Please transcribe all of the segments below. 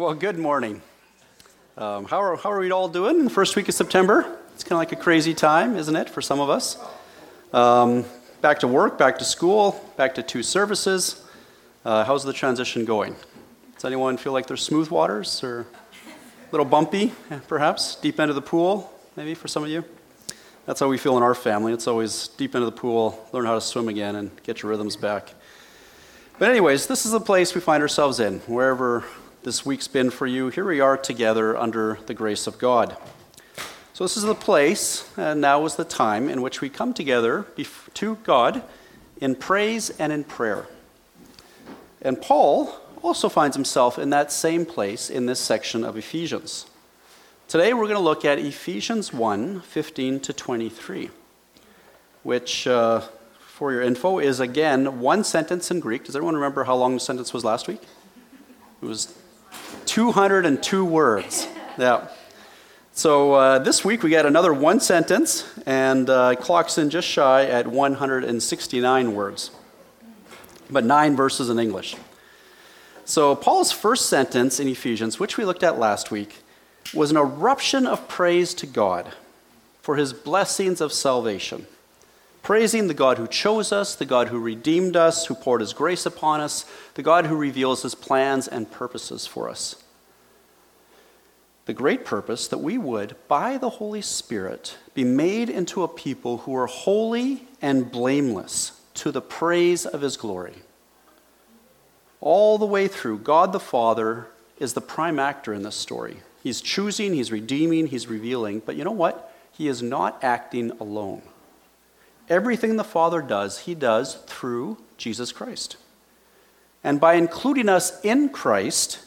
Well, good morning. How are we all doing in the first week of September? It's kind of like a crazy time, isn't it, for some of us? Back to work, back to school, back to 2 services. How's the transition going? Does anyone feel like there's smooth waters or a little bumpy, perhaps? Deep end of the pool, maybe for some of you? That's how we feel in our family. It's always deep into the pool, learn how to swim again and get your rhythms back. But anyways, this is the place we find ourselves in. Wherever this week's been for you, here we are together under the grace of God. So this is the place, and now is the time in which we come together to God in praise and in prayer. And Paul also finds himself in that same place in this section of Ephesians. Today we're going to look at Ephesians 1, 15 to 23, which, for your info, is again one sentence in Greek. Does everyone remember how long the sentence was last week? It was 202 words. Yeah. So this week we got another one sentence, and clocks in just shy at 169 words, but 9 verses in English. So Paul's first sentence in Ephesians, which we looked at last week, was an eruption of praise to God for his blessings of salvation. Praising the God who chose us, the God who redeemed us, who poured his grace upon us, the God who reveals his plans and purposes for us. The great purpose that we would, by the Holy Spirit, be made into a people who are holy and blameless to the praise of his glory. All the way through, God the Father is the prime actor in this story. He's choosing, he's redeeming, he's revealing, but you know what? He is not acting alone. Everything the Father does, he does through Jesus Christ. And by including us in Christ,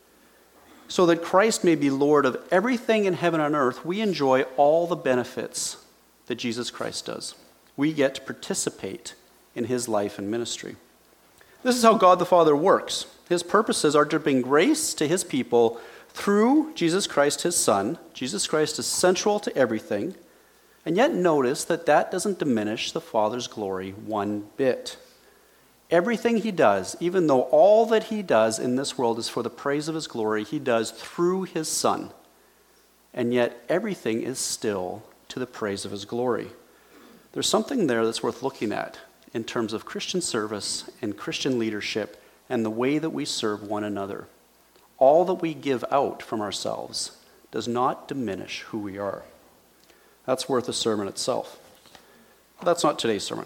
so that Christ may be Lord of everything in heaven and earth, we enjoy all the benefits that Jesus Christ does. We get to participate in his life and ministry. This is how God the Father works. His purposes are to bring grace to his people through Jesus Christ, his Son. Jesus Christ is central to everything. And yet notice that doesn't diminish the Father's glory one bit. Everything he does, even though all that he does in this world is for the praise of his glory, he does through his Son. And yet everything is still to the praise of his glory. There's something there that's worth looking at in terms of Christian service and Christian leadership and the way that we serve one another. All that we give out from ourselves does not diminish who we are. That's worth a sermon itself. But that's not today's sermon.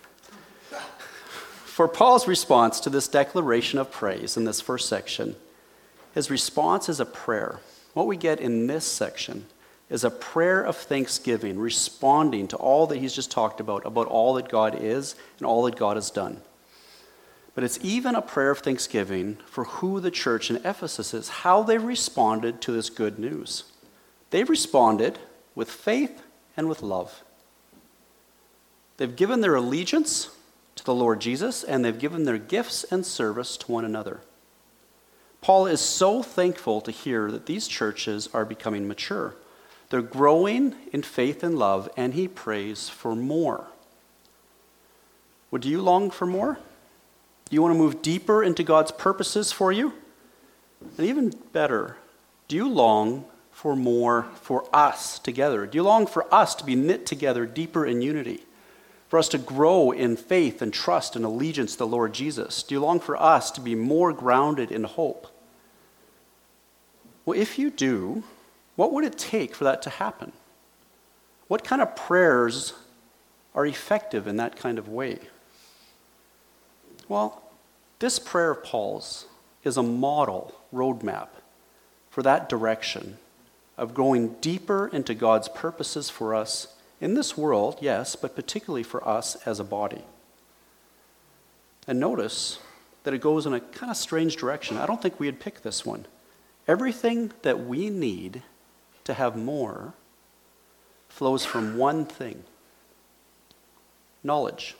For Paul's response to this declaration of praise in this first section, his response is a prayer. What we get in this section is a prayer of thanksgiving, responding to all that he's just talked about all that God is and all that God has done. But it's even a prayer of thanksgiving for who the church in Ephesus is, how they responded to this good news. They responded with faith and with love. They've given their allegiance to the Lord Jesus, and they've given their gifts and service to one another. Paul is so thankful to hear that these churches are becoming mature. They're growing in faith and love, and he prays for more. Would you long for more? Do you want to move deeper into God's purposes for you? And even better, do you long for more for us together? Do you long for us to be knit together deeper in unity? For us to grow in faith and trust and allegiance to the Lord Jesus? Do you long for us to be more grounded in hope? Well, if you do, what would it take for that to happen? What kind of prayers are effective in that kind of way? Well, this prayer of Paul's is a model roadmap for that direction of going deeper into God's purposes for us in this world, yes, but particularly for us as a body. And notice that it goes in a kind of strange direction. I don't think we'd pick this one. Everything that we need to have more flows from one thing: knowledge.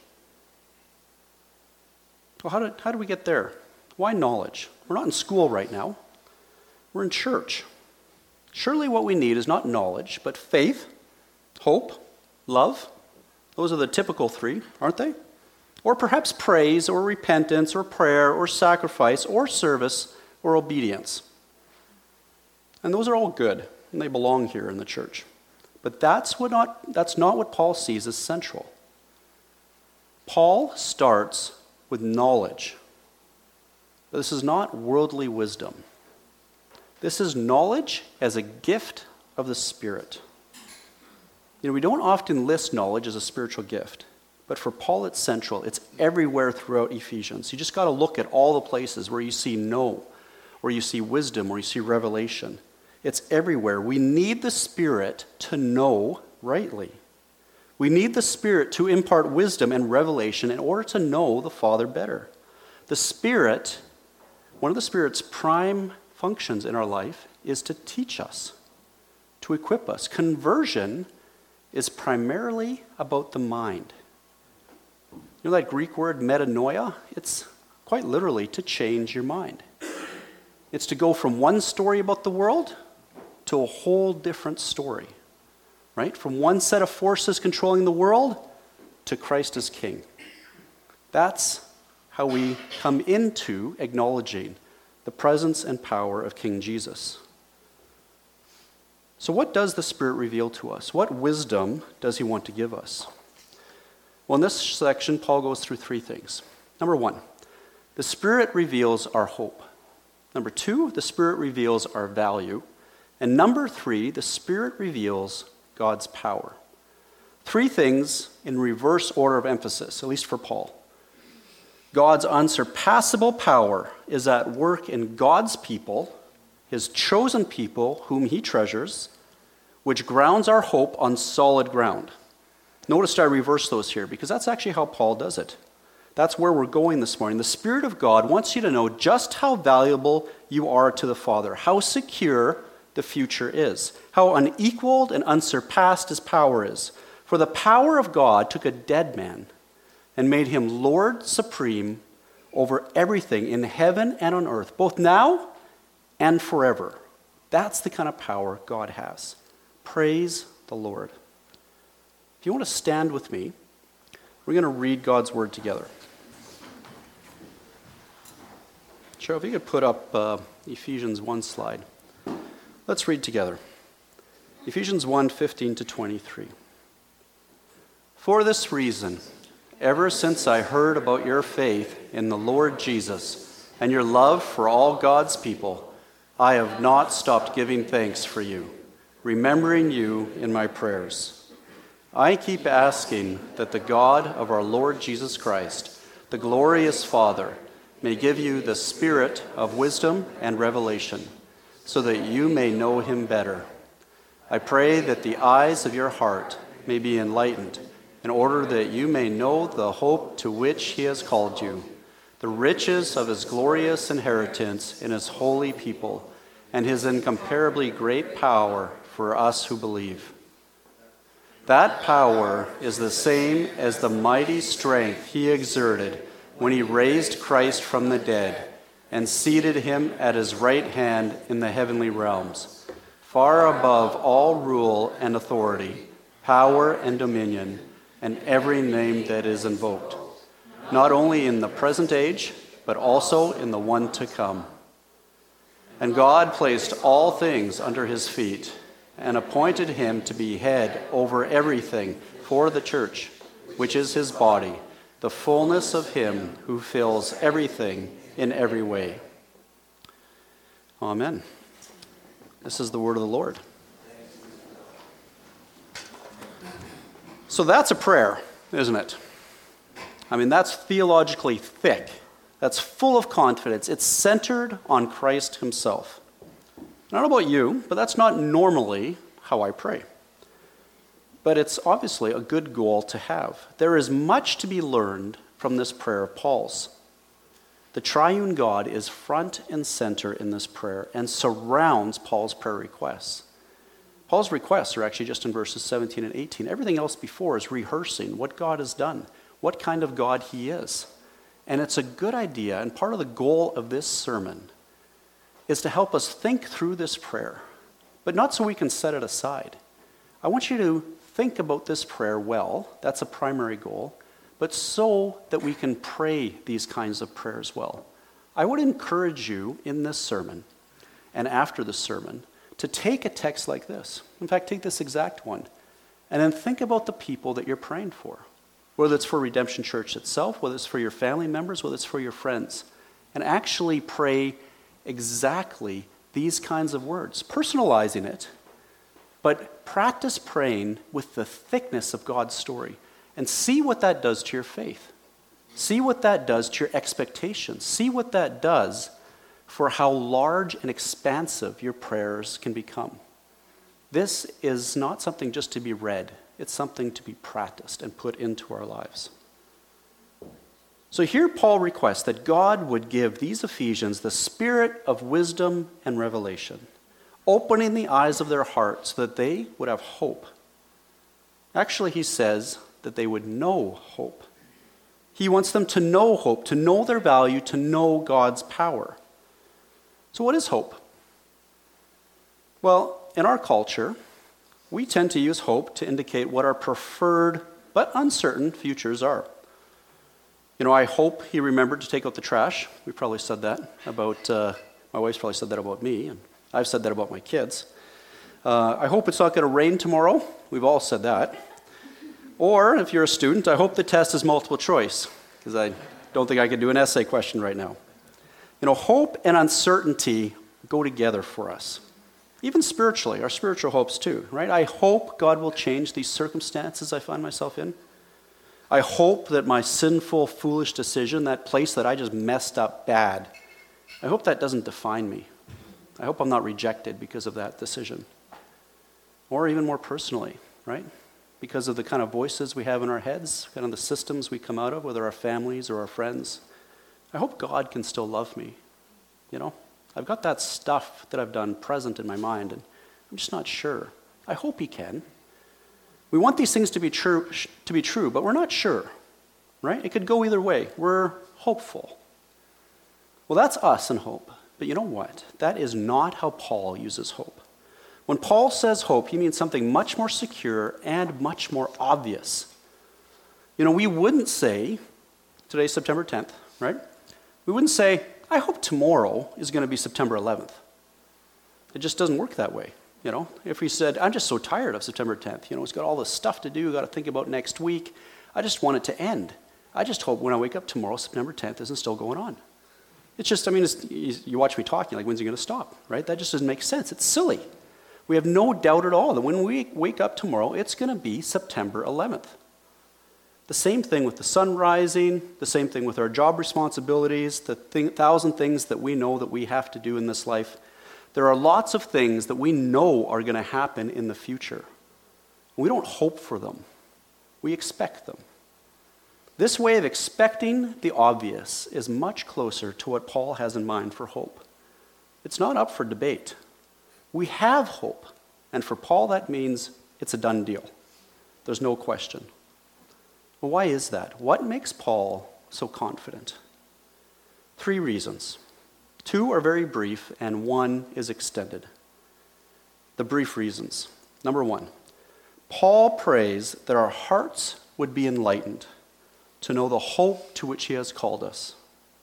Well, how do we get there? Why knowledge? We're not in school right now. We're in church. Surely what we need is not knowledge, but faith, hope, love. Those are the typical 3, aren't they? Or perhaps praise, or repentance, or prayer, or sacrifice, or service, or obedience. And those are all good, and they belong here in the church. But that's not what Paul sees as central. Paul starts with knowledge. But this is not worldly wisdom. This is knowledge as a gift of the Spirit. We don't often list knowledge as a spiritual gift, but for Paul it's central. It's everywhere throughout Ephesians. You just got to look at all the places where you see know, where you see wisdom, where you see revelation. It's everywhere. We need the Spirit to know rightly. We need the Spirit to impart wisdom and revelation in order to know the Father better. The Spirit, one of the Spirit's prime functions in our life is to teach us, to equip us. Conversion is primarily about the mind. You know that Greek word metanoia? It's quite literally to change your mind. It's to go from one story about the world to a whole different story, right? From one set of forces controlling the world to Christ as King. That's how we come into acknowledging the presence and power of King Jesus. So what does the Spirit reveal to us? What wisdom does he want to give us? Well, in this section, Paul goes through three things. Number one, the Spirit reveals our hope. Number two, the Spirit reveals our value. And number three, the Spirit reveals God's power. Three things in reverse order of emphasis, at least for Paul. God's unsurpassable power is at work in God's people, his chosen people whom he treasures, which grounds our hope on solid ground. Notice I reverse those here because that's actually how Paul does it. That's where we're going this morning. The Spirit of God wants you to know just how valuable you are to the Father, how secure the future is, how unequaled and unsurpassed his power is. For the power of God took a dead man and made him Lord supreme over everything in heaven and on earth, both now and forever. That's the kind of power God has. Praise the Lord. If you want to stand with me, we're going to read God's word together. Cheryl, if you could put up Ephesians 1 slide. Let's read together. Ephesians 1:15-23. For this reason, ever since I heard about your faith in the Lord Jesus and your love for all God's people, I have not stopped giving thanks for you, remembering you in my prayers. I keep asking that the God of our Lord Jesus Christ, the glorious Father, may give you the spirit of wisdom and revelation, so that you may know him better. I pray that the eyes of your heart may be enlightened, in order that you may know the hope to which he has called you, the riches of his glorious inheritance in his holy people, and his incomparably great power for us who believe. That power is the same as the mighty strength he exerted when he raised Christ from the dead and seated him at his right hand in the heavenly realms, far above all rule and authority, power and dominion, and every name that is invoked, not only in the present age, but also in the one to come. And God placed all things under his feet and appointed him to be head over everything for the church, which is his body, the fullness of him who fills everything in every way. Amen. This is the word of the Lord. So that's a prayer, isn't it? I mean, that's theologically thick. That's full of confidence. It's centered on Christ himself. I don't know about you, but that's not normally how I pray. But it's obviously a good goal to have. There is much to be learned from this prayer of Paul's. The triune God is front and center in this prayer and surrounds Paul's prayer requests. Paul's requests are actually just in verses 17 and 18. Everything else before is rehearsing what God has done, what kind of God he is. And it's a good idea, and part of the goal of this sermon is to help us think through this prayer, but not so we can set it aside. I want you to think about this prayer well. That's a primary goal, but so that we can pray these kinds of prayers well. I would encourage you in this sermon and after the sermon to take a text like this. In fact, take this exact one, and then think about the people that you're praying for, whether it's for Redemption Church itself, whether it's for your family members, whether it's for your friends, and actually pray exactly these kinds of words, personalizing it, but practice praying with the thickness of God's story, and see what that does to your faith. See what that does to your expectations. See what that does for how large and expansive your prayers can become. This is not something just to be read. It's something to be practiced and put into our lives. So here Paul requests that God would give these Ephesians the spirit of wisdom and revelation, opening the eyes of their hearts so that they would have hope. Actually, he says that they would know hope. He wants them to know hope, to know their value, to know God's power. So what is hope? Well, in our culture, we tend to use hope to indicate what our preferred but uncertain futures are. I hope he remembered to take out the trash. We probably said that about, my wife's probably said that about me, and I've said that about my kids. I hope it's not going to rain tomorrow. We've all said that. Or, if you're a student, I hope the test is multiple choice, because I don't think I could do an essay question right now. Hope and uncertainty go together for us. Even spiritually, our spiritual hopes too, right? I hope God will change these circumstances I find myself in. I hope that my sinful, foolish decision, that place that I just messed up bad, I hope that doesn't define me. I hope I'm not rejected because of that decision. Or even more personally, right? Because of the kind of voices we have in our heads, kind of the systems we come out of, whether our families or our friends. I hope God can still love me. I've got that stuff that I've done present in my mind, and I'm just not sure. I hope he can. We want these things to be true, but we're not sure, right? It could go either way. We're hopeful. Well, that's us and hope. But you know what? That is not how Paul uses hope. When Paul says hope, he means something much more secure and much more obvious. We wouldn't say, today's September 10th, right? We wouldn't say, I hope tomorrow is going to be September 11th. It just doesn't work that way. If we said, I'm just so tired of September 10th, it's got all this stuff to do, got to think about next week. I just want it to end. I just hope when I wake up tomorrow, September 10th isn't still going on. It's just, you watch me talking, like, when's it going to stop, right? That just doesn't make sense. It's silly. We have no doubt at all that when we wake up tomorrow, it's going to be September 11th. The same thing with the sun rising, the same thing with our job responsibilities, the 1,000 things that we know that we have to do in this life. There are lots of things that we know are going to happen in the future. We don't hope for them. We expect them. This way of expecting the obvious is much closer to what Paul has in mind for hope. It's not up for debate. We have hope, and for Paul that means it's a done deal. There's no question. Well, why is that? What makes Paul so confident? 3 reasons. 2 are very brief, and 1 is extended. The brief reasons. Number 1, Paul prays that our hearts would be enlightened to know the hope to which he has called us.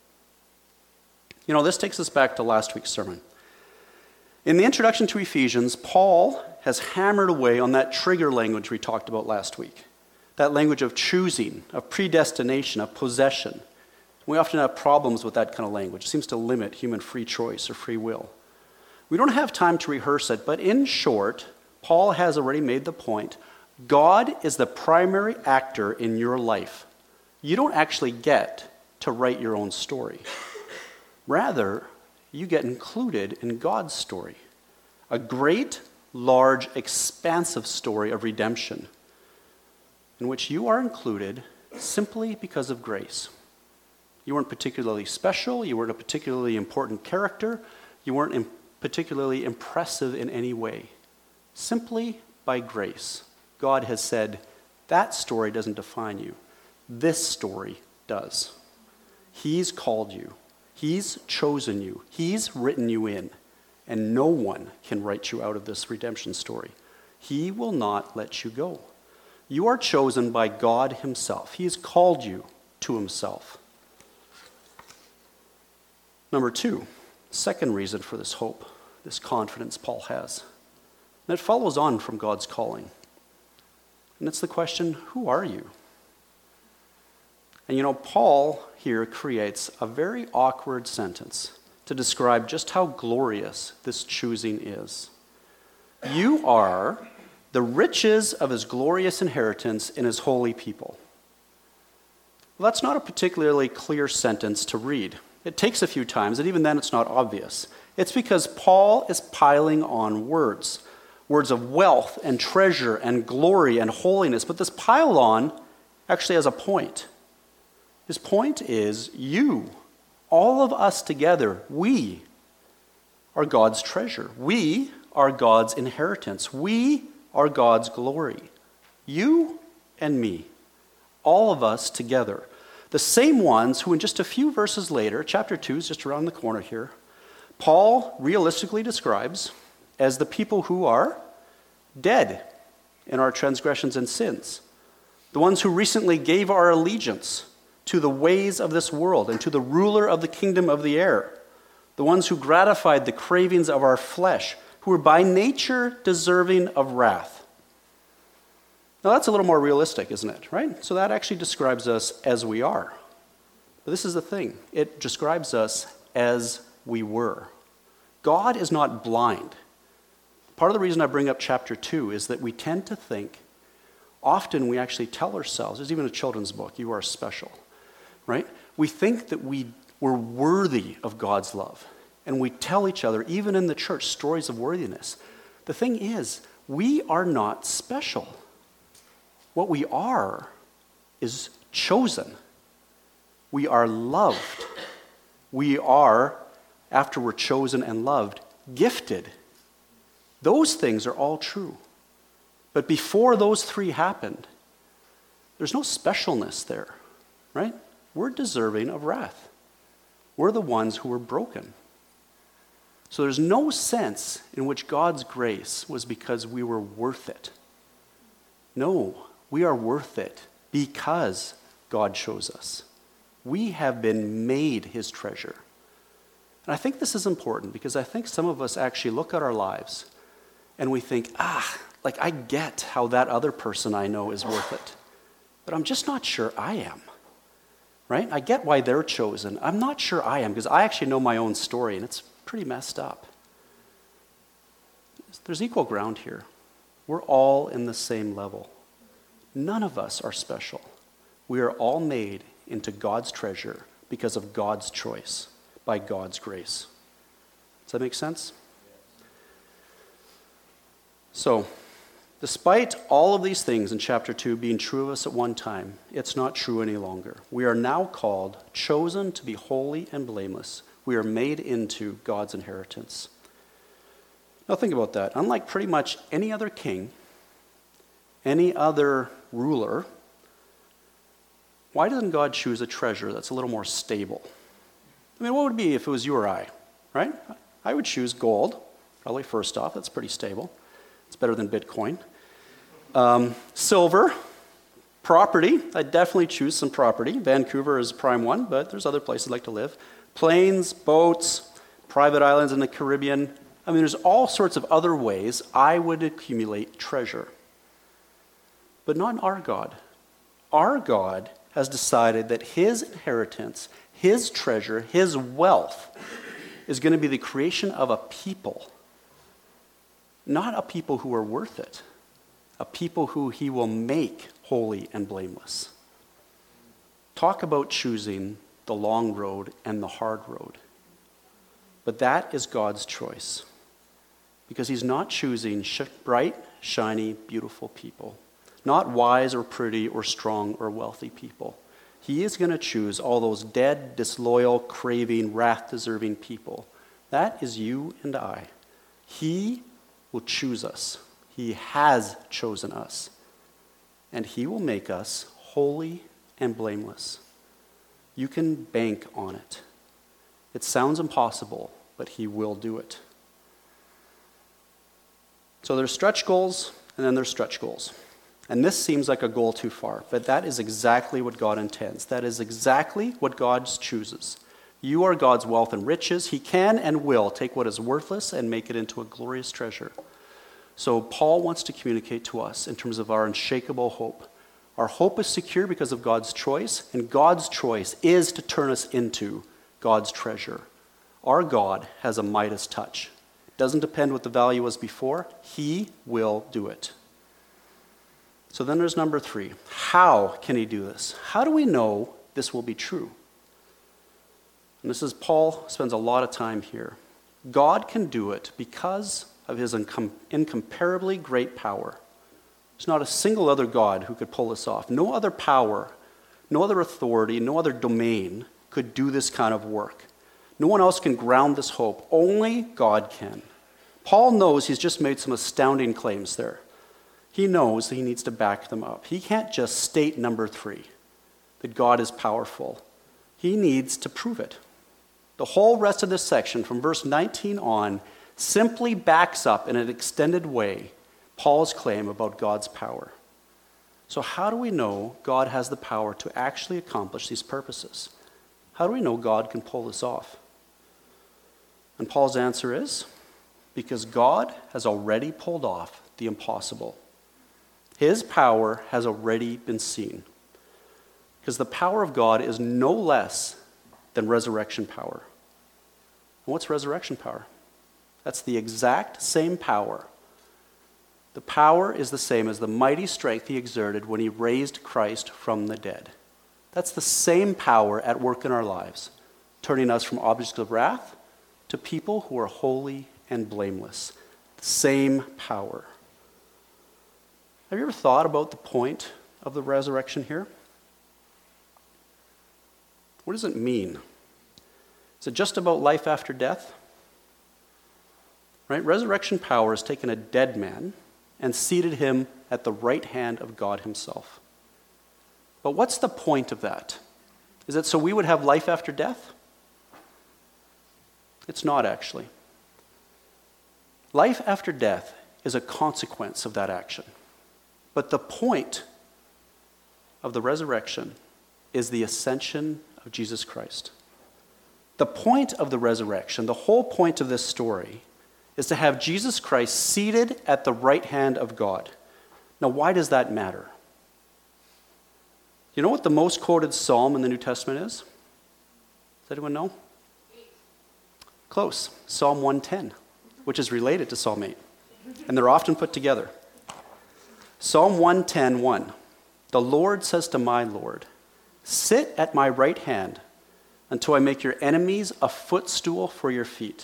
This takes us back to last week's sermon. In the introduction to Ephesians, Paul has hammered away on that trigger language we talked about last week. That language of choosing, of predestination, of possession. We often have problems with that kind of language. It seems to limit human free choice or free will. We don't have time to rehearse it, but in short, Paul has already made the point. God is the primary actor in your life. You don't actually get to write your own story. Rather, you get included in God's story. A great, large, expansive story of redemption in which you are included simply because of grace. You weren't particularly special. You weren't a particularly important character. You weren't particularly impressive in any way. Simply by grace, God has said, that story doesn't define you. This story does. He's called you. He's chosen you. He's written you in. And no one can write you out of this redemption story. He will not let you go. You are chosen by God himself. He has called you to himself. Number 2, second reason for this hope. this confidence Paul has. And it follows on from God's calling. And it's the question, who are you? And Paul here creates a very awkward sentence to describe just how glorious this choosing is. You are the riches of his glorious inheritance in his holy people. Well, that's not a particularly clear sentence to read. It takes a few times, and even then it's not obvious. It's because Paul is piling on words of wealth and treasure and glory and holiness, but this pile on actually has a point. His point is you, all of us together, we are God's treasure. We are God's inheritance. We are God's glory. You and me, all of us together. The same ones who in just a few verses later, chapter 2 is just around the corner here, Paul realistically describes as the people who are dead in our transgressions and sins. The ones who recently gave our allegiance to the ways of this world and to the ruler of the kingdom of the air. The ones who gratified the cravings of our flesh, who were by nature deserving of wrath. Now that's a little more realistic, isn't it, right? So that actually describes us as we are. But this is the thing. It describes us as we were. God is not blind. Part of the reason I bring up chapter 2 is that we tend to think, often we actually tell ourselves, there's even a children's book, You Are Special, right? We think that we're worthy of God's love. And we tell each other, even in the church, stories of worthiness. The thing is, we are not special. What we are is chosen. We are loved. We are, after we're chosen and loved, gifted. Those things are all true. But before those three happened, there's no specialness there, right? We're deserving of wrath. We're the ones who were broken. So there's no sense in which God's grace was because we were worth it. No, we are worth it because God chose us. We have been made his treasure. And I think this is important because I think some of us actually look at our lives and we think, I get how that other person I know is worth it. But I'm just not sure I am. Right? I get why they're chosen. I'm not sure I am because I actually know my own story and it's pretty messed up. There's equal ground here. We're all in the same level. None of us are special. We are all made into God's treasure because of God's choice, by God's grace. Does that make sense? So, despite all of these things in chapter 2 being true of us at one time, it's not true any longer. We are now called, chosen to be holy and blameless. We are made into God's inheritance. Now think about that. Unlike pretty much any other king, any other ruler, why doesn't God choose a treasure that's a little more stable? I mean, what would it be if it was you or I, right? I would choose gold, probably first off. That's pretty stable. It's better than Bitcoin. Silver, property. I'd definitely choose some property. Vancouver is a prime one, but there's other places I'd like to live. Planes, boats, private islands in the Caribbean. I mean, there's all sorts of other ways I would accumulate treasure. But not our God. Our God has decided that his inheritance, his treasure, his wealth is going to be the creation of a people. Not a people who are worth it. A people who he will make holy and blameless. Talk about choosing the long road and the hard road. But that is God's choice. Because he's not choosing bright, shiny, beautiful people. Not wise or pretty or strong or wealthy people. He is going to choose all those dead, disloyal, craving, wrath-deserving people. That is you and I. He will choose us. He has chosen us. And he will make us holy and blameless. You can bank on it. It sounds impossible, but he will do it. So there's stretch goals, and then there's stretch goals. And this seems like a goal too far, but that is exactly what God intends. That is exactly what God chooses. You are God's wealth and riches. He can and will take what is worthless and make it into a glorious treasure. So Paul wants to communicate to us in terms of our unshakable hope. Our hope is secure because of God's choice, and God's choice is to turn us into God's treasure. Our God has a Midas touch. It doesn't depend what the value was before. He will do it. So then there's number 3. How can he do this? How do we know this will be true? And this is, Paul spends a lot of time here. God can do it because of his incomparably great power. There's not a single other God who could pull this off. No other power, no other authority, no other domain could do this kind of work. No one else can ground this hope. Only God can. Paul knows he's just made some astounding claims there. He knows that he needs to back them up. He can't just state number 3, that God is powerful. He needs to prove it. The whole rest of this section, from verse 19 on, simply backs up in an extended way Paul's claim about God's power. So how do we know God has the power to actually accomplish these purposes? How do we know God can pull this off? And Paul's answer is, because God has already pulled off the impossible. His power has already been seen. Because the power of God is no less than resurrection power. And what's resurrection power? That's the exact same power. The power is the same as the mighty strength he exerted when he raised Christ from the dead. That's the same power at work in our lives, turning us from objects of wrath to people who are holy and blameless. The same power. Have you ever thought about the point of the resurrection here? What does it mean? Is it just about life after death? Right? Resurrection power has taken a dead man and seated him at the right hand of God himself. But what's the point of that? Is it so we would have life after death? It's not actually. Life after death is a consequence of that action. But the point of the resurrection is the ascension of Jesus Christ. The point of the resurrection, the whole point of this story, is to have Jesus Christ seated at the right hand of God. Now, why does that matter? You know what the most quoted psalm in the New Testament is? Does anyone know? Close. Psalm 110, which is related to Psalm 8. And they're often put together. Psalm 110:1. The Lord says to my Lord, sit at my right hand until I make your enemies a footstool for your feet.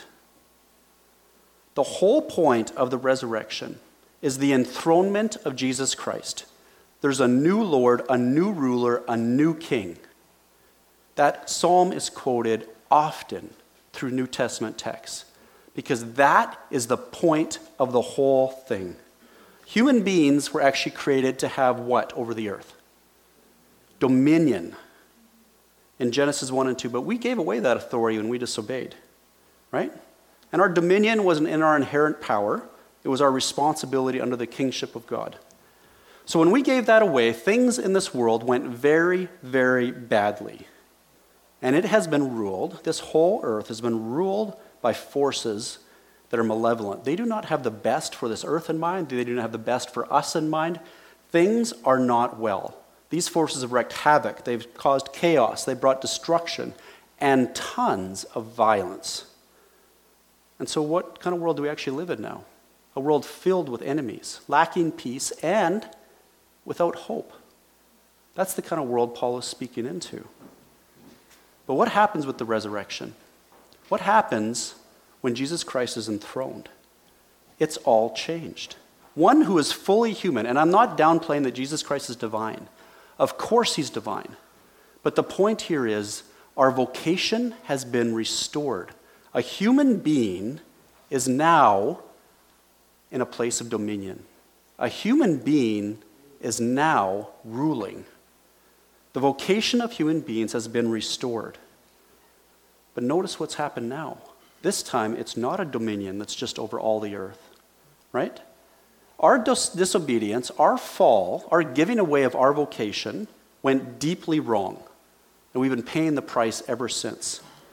The whole point of the resurrection is the enthronement of Jesus Christ. There's a new Lord, a new ruler, a new king. That psalm is quoted often through New Testament texts because that is the point of the whole thing. Human beings were actually created to have what over the earth? Dominion. In Genesis 1 and 2, but we gave away that authority when we disobeyed, right? And our dominion wasn't in our inherent power. It was our responsibility under the kingship of God. So when we gave that away, things in this world went very, very badly. And it has been ruled, this whole earth has been ruled by forces that are malevolent. They do not have the best for this earth in mind. They do not have the best for us in mind. Things are not well. These forces have wreaked havoc. They've caused chaos. They've brought destruction and tons of violence. And so what kind of world do we actually live in now? A world filled with enemies, lacking peace, and without hope. That's the kind of world Paul is speaking into. But what happens with the resurrection? What happens when Jesus Christ is enthroned? It's all changed. One who is fully human, and I'm not downplaying that Jesus Christ is divine. Of course he's divine. But the point here is our vocation has been restored. A human being is now in a place of dominion. A human being is now ruling. The vocation of human beings has been restored. But notice what's happened now. This time, it's not a dominion that's just over all the earth, right? Our disobedience, our fall, our giving away of our vocation went deeply wrong. And we've been paying the price ever since.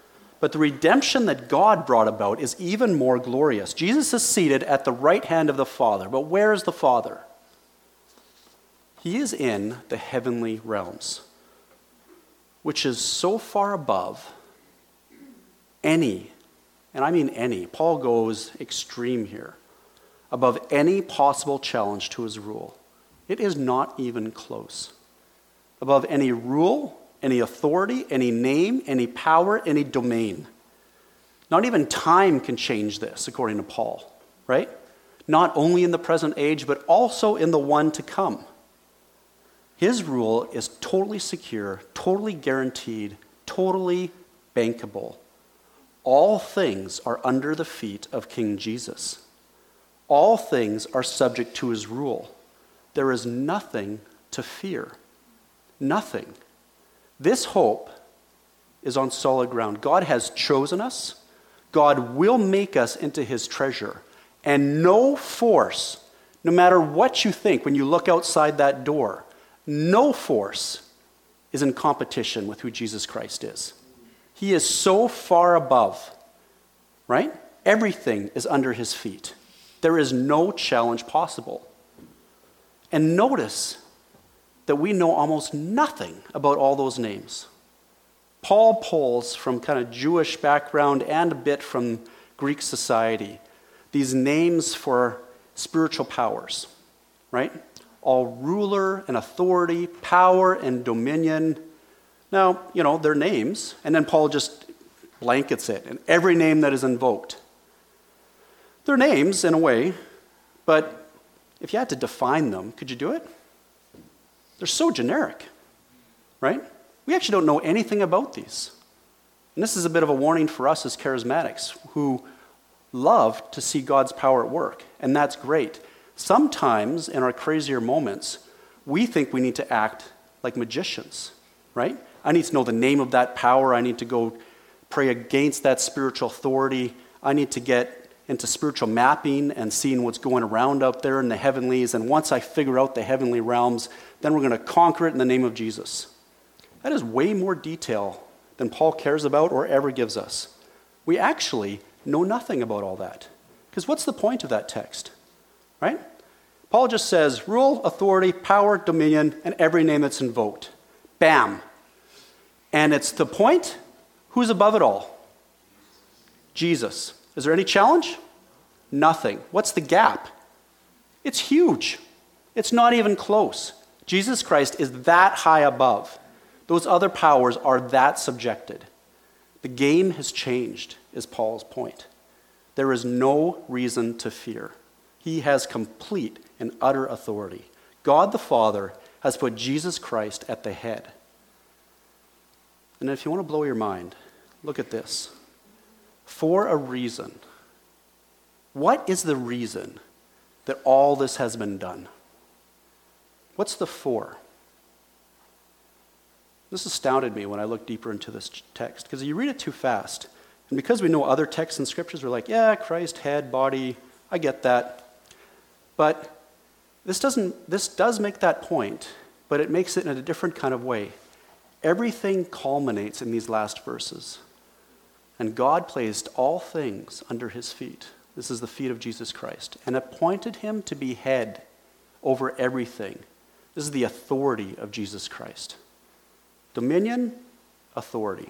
But the redemption that God brought about is even more glorious. Jesus is seated at the right hand of the Father. But where is the Father? He is in the heavenly realms, which is so far above any, and I mean any, Paul goes extreme here, above any possible challenge to his rule. It is not even close. Above any rule, any authority, any name, any power, any domain. Not even time can change this, according to Paul, right? Not only in the present age, but also in the one to come. His rule is totally secure, totally guaranteed, totally bankable. All things are under the feet of King Jesus. All things are subject to his rule. There is nothing to fear. Nothing. This hope is on solid ground. God has chosen us. God will make us into his treasure. And no force, no matter what you think when you look outside that door, no force is in competition with who Jesus Christ is. He is so far above, right? Everything is under his feet. There is no challenge possible. And notice that we know almost nothing about all those names. Paul pulls from kind of Jewish background and a bit from Greek society these names for spiritual powers, right? All ruler and authority, power and dominion. Now, they're names, and then Paul just blankets it, and every name that is invoked. They're names in a way, but if you had to define them, could you do it? They're so generic, right? We actually don't know anything about these. And this is a bit of a warning for us as charismatics who love to see God's power at work, and that's great. Sometimes in our crazier moments, we think we need to act like magicians, right? I need to know the name of that power. I need to go pray against that spiritual authority. I need to get into spiritual mapping and seeing what's going around out there in the heavenlies. And once I figure out the heavenly realms, then we're going to conquer it in the name of Jesus. That is way more detail than Paul cares about or ever gives us. We actually know nothing about all that. Because what's the point of that text, right? Paul just says rule, authority, power, dominion, and every name that's invoked. Bam. And it's the point, who's above it all? Jesus. Is there any challenge? Nothing. What's the gap? It's huge. It's not even close. Jesus Christ is that high above. Those other powers are that subjected. The game has changed, is Paul's point. There is no reason to fear. He has complete and utter authority. God the Father has put Jesus Christ at the head. And if you want to blow your mind, look at this. For a reason. What is the reason that all this has been done? What's the for? This astounded me when I looked deeper into this text, because you read it too fast. And because we know other texts and scriptures, we're like, yeah, Christ, head, body, I get that. But this does make that point, but it makes it in a different kind of way. Everything culminates in these last verses. And God placed all things under his feet. This is the feet of Jesus Christ. And appointed him to be head over everything. This is the authority of Jesus Christ. Dominion, authority.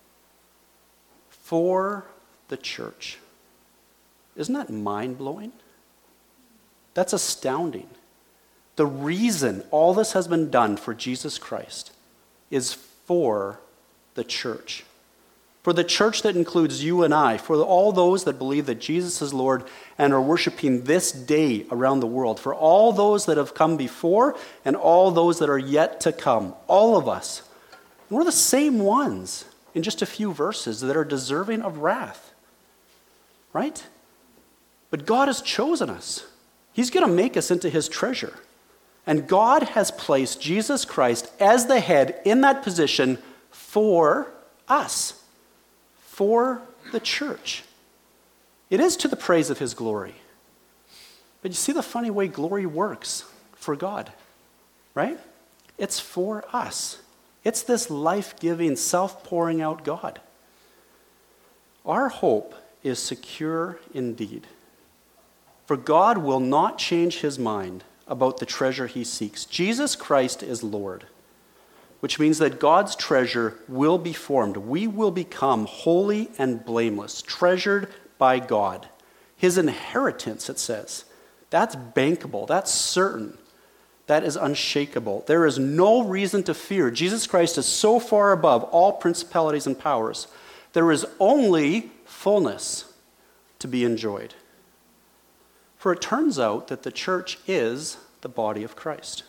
For the church. Isn't that mind-blowing? That's astounding. The reason all this has been done for Jesus Christ is for the church. For the church that includes you and I, for all those that believe that Jesus is Lord and are worshiping this day around the world, for all those that have come before and all those that are yet to come, all of us. And we're the same ones in just a few verses that are deserving of wrath, right? But God has chosen us. He's going to make us into his treasure. And God has placed Jesus Christ as the head in that position for us. For the church. It is to the praise of his glory. But you see the funny way glory works for God, right? It's for us. It's this life-giving, self-pouring out God. Our hope is secure indeed. For God will not change his mind about the treasure he seeks. Jesus Christ is Lord, which means that God's treasure will be formed. We will become holy and blameless, treasured by God. His inheritance, it says, that's bankable, that's certain, that is unshakable. There is no reason to fear. Jesus Christ is so far above all principalities and powers. There is only fullness to be enjoyed. For it turns out that the church is the body of Christ,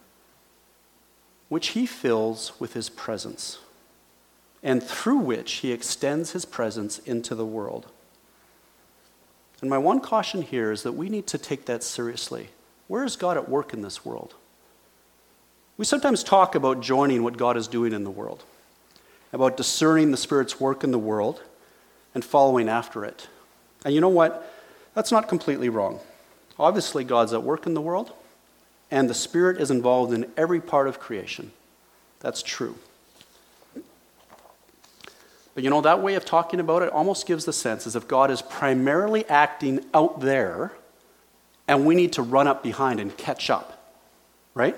which he fills with his presence, and through which he extends his presence into the world. And my one caution here is that we need to take that seriously. Where is God at work in this world? We sometimes talk about joining what God is doing in the world, about discerning the Spirit's work in the world and following after it. And you know what? That's not completely wrong. Obviously, God's at work in the world, and the Spirit is involved in every part of creation. That's true. But you know, that way of talking about it almost gives the sense as if God is primarily acting out there, and we need to run up behind and catch up, right?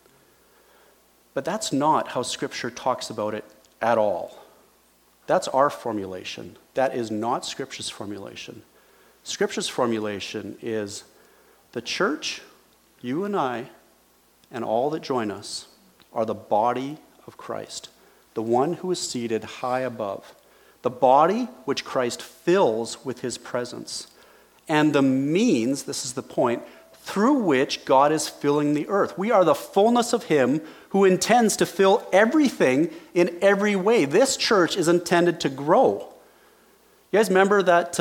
But that's not how Scripture talks about it at all. That's our formulation. That is not Scripture's formulation. Scripture's formulation is the church, you and I, and all that join us, are the body of Christ, the one who is seated high above, the body which Christ fills with his presence, and the means, this is the point, through which God is filling the earth. We are the fullness of him who intends to fill everything in every way. This church is intended to grow. You guys remember that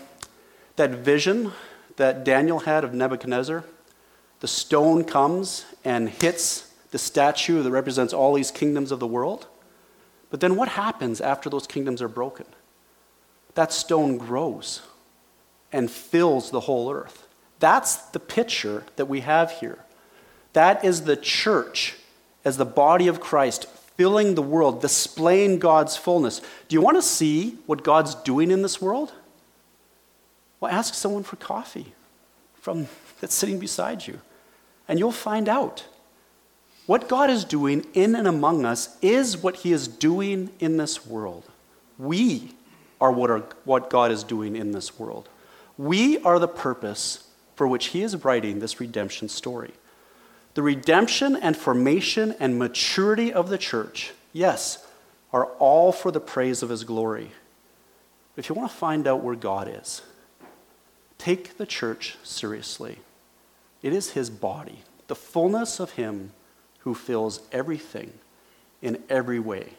vision that Daniel had of Nebuchadnezzar? The stone comes and hits the statue that represents all these kingdoms of the world. But then what happens after those kingdoms are broken? That stone grows and fills the whole earth. That's the picture that we have here. That is the church as the body of Christ filling the world, displaying God's fullness. Do you want to see what God's doing in this world? Well, ask someone for coffee that's sitting beside you, and you'll find out. What God is doing in and among us is what he is doing in this world. We are what God is doing in this world. We are the purpose for which he is writing this redemption story. The redemption and formation and maturity of the church, yes, are all for the praise of his glory. But if you want to find out where God is, take the church seriously. It is his body, the fullness of him who fills everything in every way.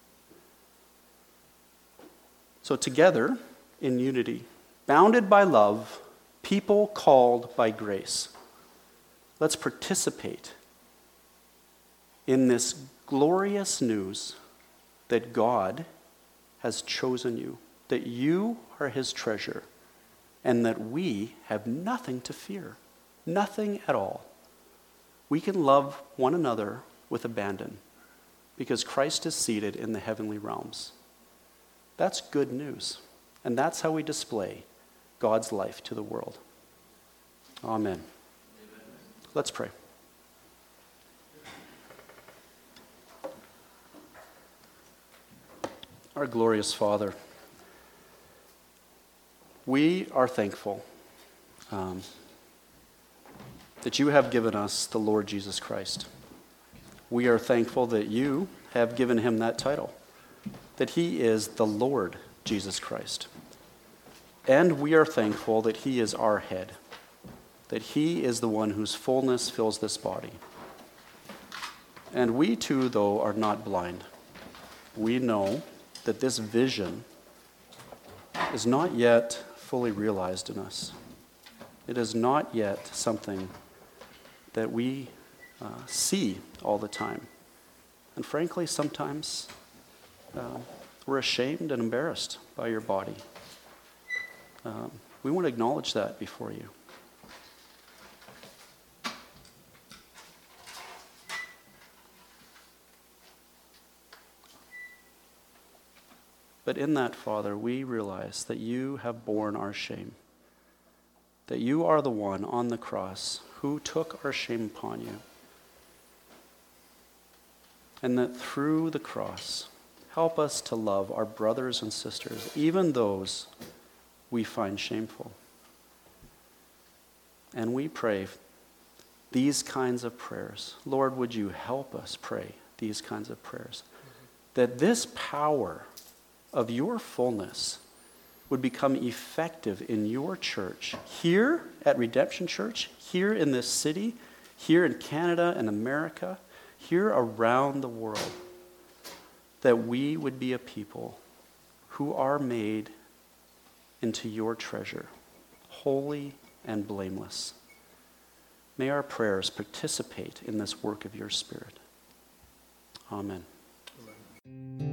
So together, in unity, bounded by love, people called by grace, let's participate in this glorious news that God has chosen you, that you are his treasure, and that we have nothing to fear, nothing at all. We can love one another with abandon because Christ is seated in the heavenly realms. That's good news, and that's how we display God's life to the world. Amen. Let's pray. Our glorious Father, we are thankful that you have given us the Lord Jesus Christ. We are thankful that you have given him that title, that he is the Lord Jesus Christ. And we are thankful that he is our head, that he is the one whose fullness fills this body. And we too, though, are not blind. We know that this vision is not yet fully realized in us. It is not yet something that we see all the time. And frankly, sometimes we're ashamed and embarrassed by your body. We want to acknowledge that before you. But in that, Father, we realize that you have borne our shame, that you are the one on the cross who took our shame upon you, and that through the cross, help us to love our brothers and sisters, even those we find shameful. And we pray these kinds of prayers. Lord, would you help us pray these kinds of prayers? That this power of your fullness would become effective in your church, here at Redemption Church, here in this city, here in Canada and America, here around the world, that we would be a people who are made into your treasure, holy and blameless. May our prayers participate in this work of your Spirit. Amen. Amen.